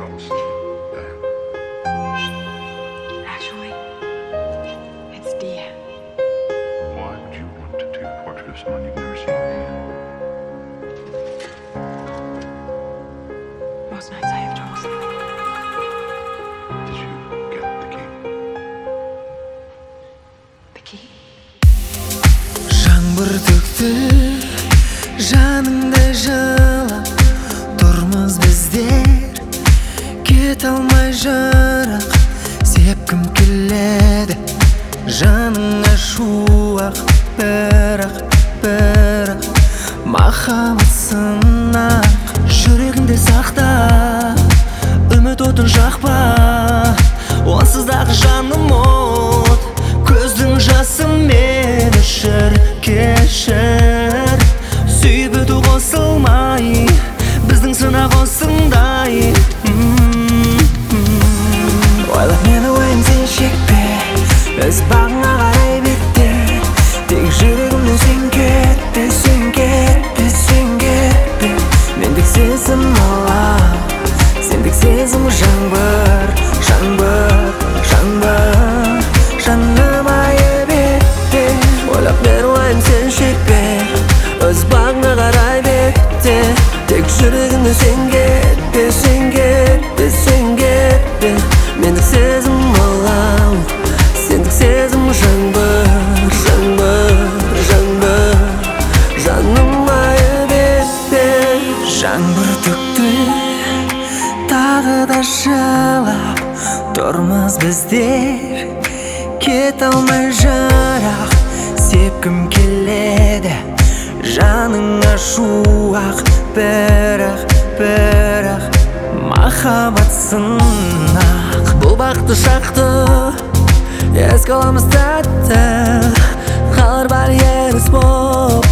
fell asleep, Diane. Actually, it's Deanne. Why would you want to take a portrait of someone you've never seen, Diane? Most nights I have trouble sleeping. Did you get the key? The key? Жаңбыр төкті жаныңда жылап тұрмыз біздер кете алмай жырақ сепкім келеді жаныңа шуақ бірақ махаббат сынақ жүрегіңде сақта үміт отын жақпа онсыз дағы жаным от көздің жасы мен өшір кешір сүйіп өту қосылмай біздің сынақ осындай ойлап мені ойым сен шекпе өз бағыңа қарай бетте тек жүрегімнен сен кетпе сен кетпе сен кетпе мендік сезім алау сендік сезім жаңбыр жаным айып етте ойлап мені ойым сен шекпе өз бағыңа қарай бетте тек жүрегімнен сен кетпе сен кетпе сен кетпе мендік сезім алау сендік сезім жаңбыр жаным айып етте жаңбыр төкті тағы да жылап тұрмыз біздер кете алмай жырақ сепкім келеді жаныңа шуақ бірақ махаббат сынақ бұл бақытты шақты еске аламыз тәтті қалар бар егіз боп